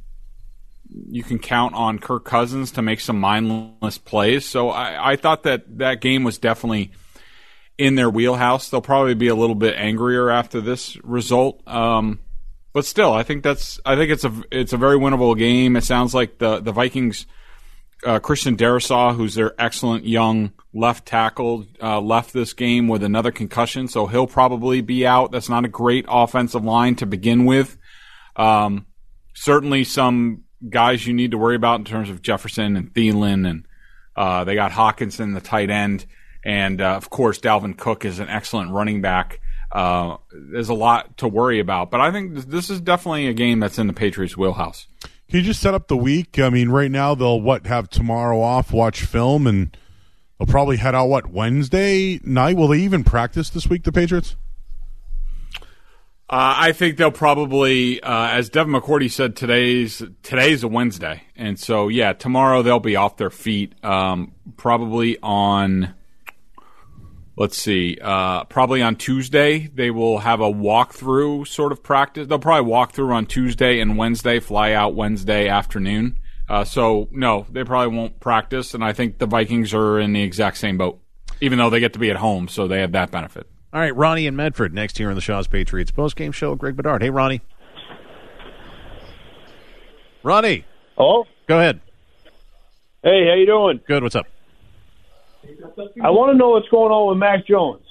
you can count on Kirk Cousins to make some mindless plays. So I, I thought that that game was definitely in their wheelhouse. They'll probably be a little bit angrier after this result. Um, But still, I think that's. I think it's a it's a very winnable game. It sounds like the the Vikings, uh, Christian Darrisaw, who's their excellent young left tackle, uh, left this game with another concussion, so he'll probably be out. That's not a great offensive line to begin with. Um, certainly, some guys you need to worry about in terms of Jefferson and Thielen, and uh, they got Hawkinson, the tight end, and uh, of course Dalvin Cook is an excellent running back. Uh, there's a lot to worry about, but I think this is definitely a game that's in the Patriots' wheelhouse. Can you just set up the week? I mean, right now they'll, what, have tomorrow off, watch film, and they'll probably head out, what, Wednesday night? Will they even practice this week, the Patriots? Uh, I think they'll probably, uh, as Devin McCourty said, today's today's a Wednesday. And so, yeah, tomorrow they'll be off their feet, um, probably on... Let's see. Uh, probably on Tuesday, they will have a walkthrough sort of practice. They'll probably walk through on Tuesday and Wednesday, fly out Wednesday afternoon. Uh, so, no, they probably won't practice, and I think the Vikings are in the exact same boat, even though they get to be at home, so they have that benefit. All right, Ronnie and Medford next here on the Shaw's Patriots postgame show. Greg Bedard. Hey, Ronnie. Ronnie. Oh? Go ahead. Hey, how you doing? Good. What's up? I want to know what's going on with Mac Jones.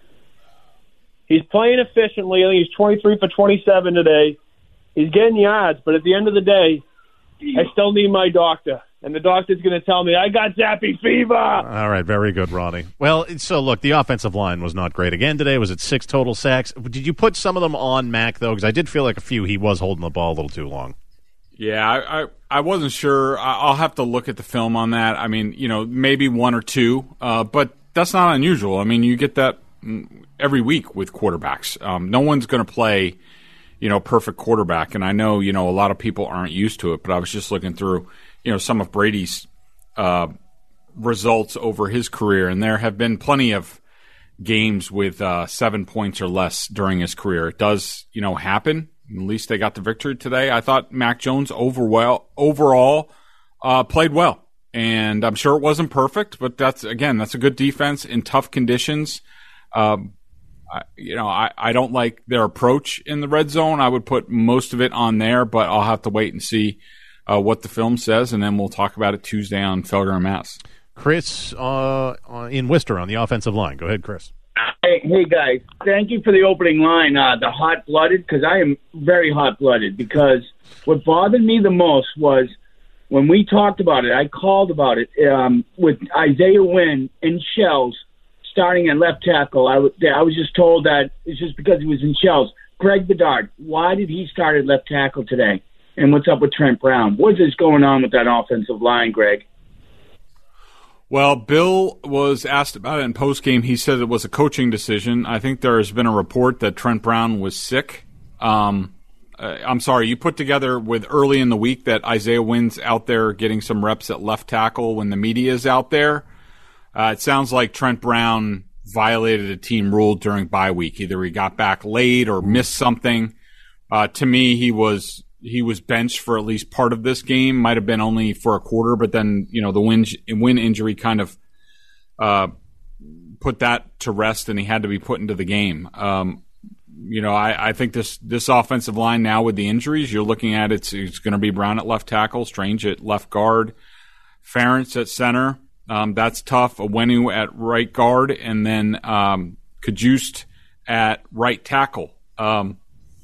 He's playing efficiently. I think he's twenty-three for twenty-seven today. He's getting yards, but at the end of the day, I still need my doctor. And the doctor's going to tell me, I got zappy fever. All right, very good, Ronnie. Well, so look, the offensive line was not great again today. Was it six total sacks? Did you put some of them on Mac, though? Because I did feel like a few he was holding the ball a little too long. Yeah, I, I I wasn't sure. I'll have to look at the film on that. I mean, you know, maybe one or two, uh, but that's not unusual. I mean, you get that every week with quarterbacks. Um, no one's going to play, you know, perfect quarterback. And I know, you know, a lot of people aren't used to it, but I was just looking through, you know, some of Brady's uh, results over his career, and there have been plenty of games with uh, seven points or less during his career. It does, you know, happen. At least they got the victory today. I thought Mac Jones over well, overall uh, played well. And I'm sure it wasn't perfect, but that's, again, that's a good defense in tough conditions. Um, I, you know, I, I don't like their approach in the red zone. I would put most of it on there, but I'll have to wait and see uh, what the film says, and then we'll talk about it Tuesday on Felger and Mass. Chris uh, in Worcester on the offensive line. Go ahead, Chris. Hey, hey, guys, thank you for the opening line, uh, the hot-blooded, because I am very hot-blooded, because what bothered me the most was when we talked about it, I called about it, um, with Isaiah Wynn in shells starting at left tackle. I, w- I was just told that it's just because he was in shells. Greg Bedard, why did he start at left tackle today? And what's up with Trent Brown? What is going on with that offensive line, Greg? Well, Bill was asked about it in postgame. He said it was a coaching decision. I think there has been a report that Trent Brown was sick. Um, uh, I'm sorry, you put together with early in the week that Isaiah Wynn's out there getting some reps at left tackle when the media is out there. Uh, it sounds like Trent Brown violated a team rule during bye week. Either he got back late or missed something. Uh, to me, he was he was benched for at least part of this game. Might have been only for a quarter, but then, you know, the win, win injury kind of uh, put that to rest, and he had to be put into the game. Um, you know, I, I think this this offensive line now with the injuries, you're looking at it's, it's going to be Brown at left tackle, Strange at left guard, Ferentz at center. Um, that's tough. Owenu at right guard, and then um, Cajuste at right tackle. Um,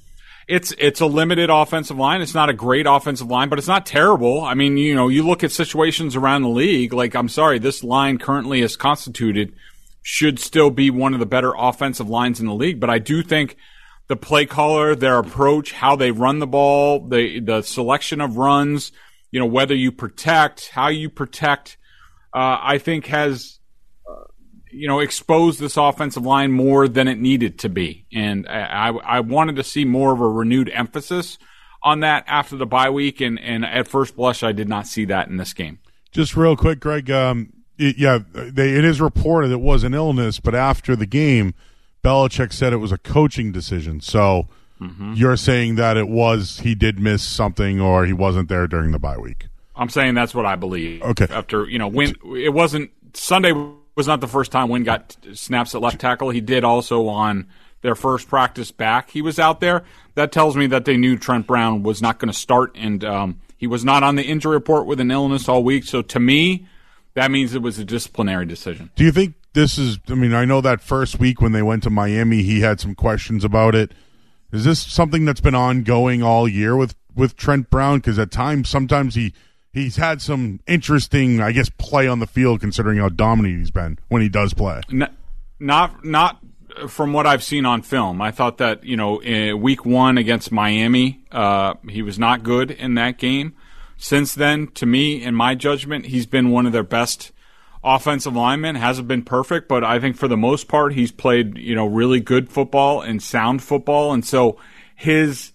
it's it's a limited offensive line. It's not a great offensive line, but it's not terrible. I mean, you know, you look at situations around the league. Like, I'm sorry, this line currently as constituted should still be one of the better offensive lines in the league. But I do think the play caller, their approach, how they run the ball, the the selection of runs, you know, whether you protect, how you protect. Uh, I think has, uh, you know, exposed this offensive line more than it needed to be. And I, I wanted to see more of a renewed emphasis on that after the bye week. And, and at first blush, I did not see that in this game. Just real quick, Greg, um, it, yeah, they, it is reported it was an illness, but after the game, Belichick said it was a coaching decision. So mm-hmm. you're saying that it was, he did miss something or he wasn't there during the bye week. I'm saying that's what I believe. Okay. After, you know, Wynn, it wasn't, Sunday was not the first time Wynn got snaps at left tackle. He did also on their first practice back. He was out there. That tells me that they knew Trent Brown was not going to start, and um, he was not on the injury report with an illness all week. So to me, that means it was a disciplinary decision. Do you think this is, I mean, I know that first week when they went to Miami, he had some questions about it. Is this something that's been ongoing all year with, with Trent Brown? Because at times, sometimes he – he's had some interesting, I guess, play on the field considering how dominant he's been when he does play. Not, not, not from what I've seen on film. I thought that, you know, in week one against Miami, uh, he was not good in that game. Since then, to me, in my judgment, he's been one of their best offensive linemen. Hasn't been perfect, but I think for the most part, he's played, you know, really good football and sound football. And so his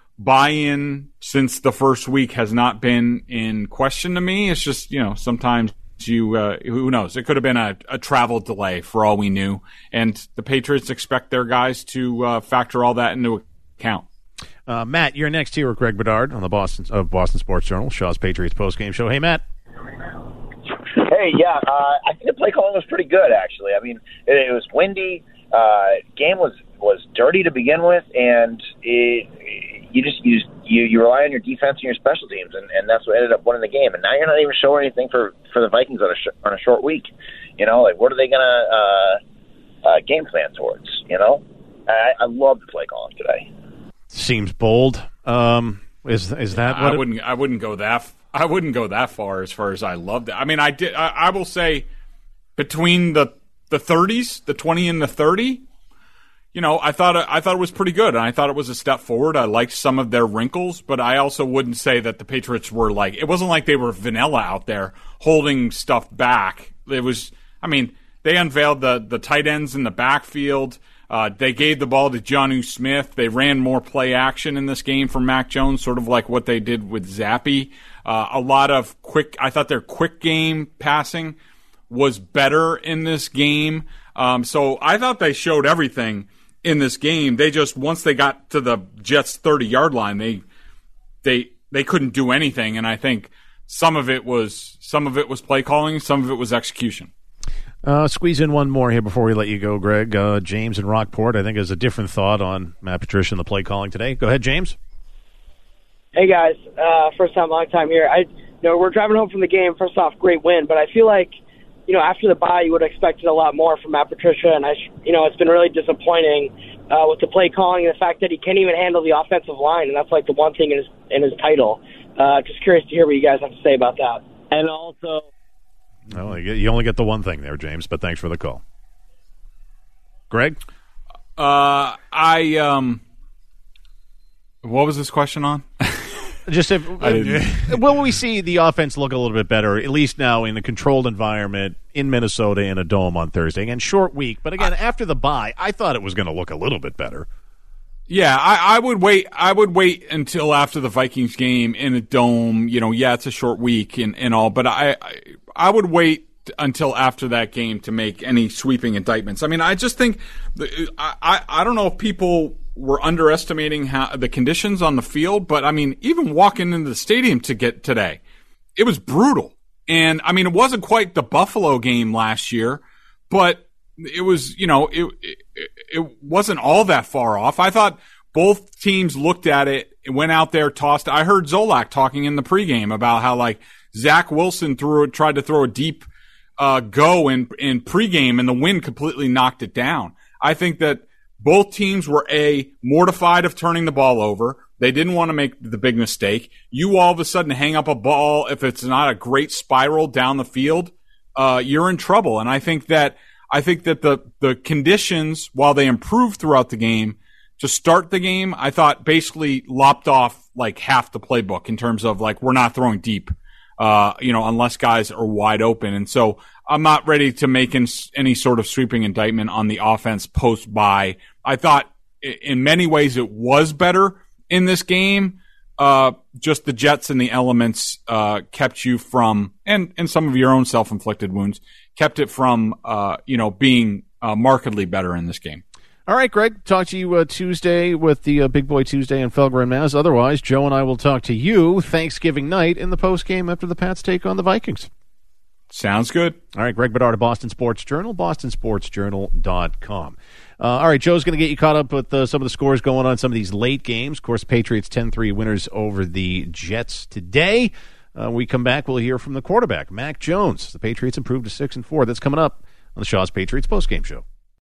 buy-in since the first week has not been in question to me. It's just, you know, sometimes you, uh, who knows? It could have been a, a travel delay for all we knew. And the Patriots expect their guys to uh, factor all that into account. Uh, Matt, you're next here with Greg Bedard on the Boston of Boston Sports Journal, Shaw's Patriots postgame show. Hey, Matt. Hey, yeah, uh, I think the play calling was pretty good, actually. I mean, it, it was windy. Uh, game was, was dirty to begin with, and it, you just you, you you rely on your defense and your special teams, and, and that's what ended up winning the game. And now you're not even showing anything for, for the Vikings on a sh- on a short week. You know, like what are they gonna uh, uh, game plan towards? You know, I, I love the play calling today. Seems bold. Um, is is that yeah, what I it- wouldn't I wouldn't go that I wouldn't go that far as far as I loved it. I mean, I did. I, I will say between the the thirties, the twenty and the thirty. You know, I thought I thought it was pretty good, and I thought it was a step forward. I liked some of their wrinkles, but I also wouldn't say that the Patriots were like, it wasn't like they were vanilla out there holding stuff back. It was, I mean, they unveiled the, the tight ends in the backfield. Uh, they gave the ball to Jonnu Smith. They ran more play action in this game for Mac Jones, sort of like what they did with Zappe. Uh, a lot of quick, I thought their quick game passing was better in this game. Um, so I thought they showed everything in this game. They just, once they got to the Jets' thirty-yard line, they they they couldn't do anything, and I think some of it was some of it was play calling, some of it was execution. Uh, squeeze in one more here before we let you go, Greg. Uh, James in Rockport, I think, has a different thought on Matt Patricia and the play calling today. Go ahead, James. Hey, guys. Uh, first time, long time here. I, you know, we're driving home from the game. First off, great win, but I feel like, you know, after the bye, you would have expected a lot more from Matt Patricia, and I, you know, it's been really disappointing uh, with the play calling and the fact that he can't even handle the offensive line, and that's like the one thing in his in his title. Uh, just curious to hear what you guys have to say about that. And also, well, you only get the one thing there, James, but thanks for the call. Greg, uh, I um, what was this question on? Just if will we see the offense look a little bit better, at least now in a controlled environment in Minnesota in a dome on Thursday? Again, short week, but again, I, after the bye, I thought it was going to look a little bit better. Yeah, I, I would wait. I would wait until after the Vikings game in a dome. You know, yeah, it's a short week and, and all, but I, I I would wait until after that game to make any sweeping indictments. I mean, I just think I I, I don't know if people were underestimating how the conditions on the field, but I mean, even walking into the stadium to get today, it was brutal. And I mean, it wasn't quite the Buffalo game last year, but it was, you know, it, it, it wasn't all that far off. I thought both teams looked at it, went out there, tossed. I heard Zolak talking in the pregame about how like Zach Wilson threw tried to throw a deep uh, go in, in pregame and the wind completely knocked it down. I think that both teams were a mortified of turning the ball over. They didn't want to make the big mistake. You all of a sudden hang up a ball. If it's not a great spiral down the field, uh, you're in trouble. And I think that, I think that the, the conditions, while they improved throughout the game, to start the game, I thought basically lopped off like half the playbook in terms of like, we're not throwing deep, uh, you know, unless guys are wide open. And so I'm not ready to make in, any sort of sweeping indictment on the offense post bye. I thought in many ways it was better in this game. Uh, just the Jets and the elements, uh, kept you from, and, and some of your own self-inflicted wounds kept it from, uh, you know, being, uh, markedly better in this game. All right, Greg, talk to you uh, Tuesday with the uh, Big Boy Tuesday and Felger and Maz. Otherwise, Joe and I will talk to you Thanksgiving night in the postgame after the Pats take on the Vikings. Sounds good. All right, Greg Bedard of Boston Sports Journal, boston sports journal dot com. Uh, all right, Joe's going to get you caught up with uh, some of the scores going on, some of these late games. Of course, Patriots ten three winners over the Jets today. Uh, when we come back, we'll hear from the quarterback, Mac Jones. The Patriots improved to six and four. That's coming up on the Shaw's Patriots postgame show.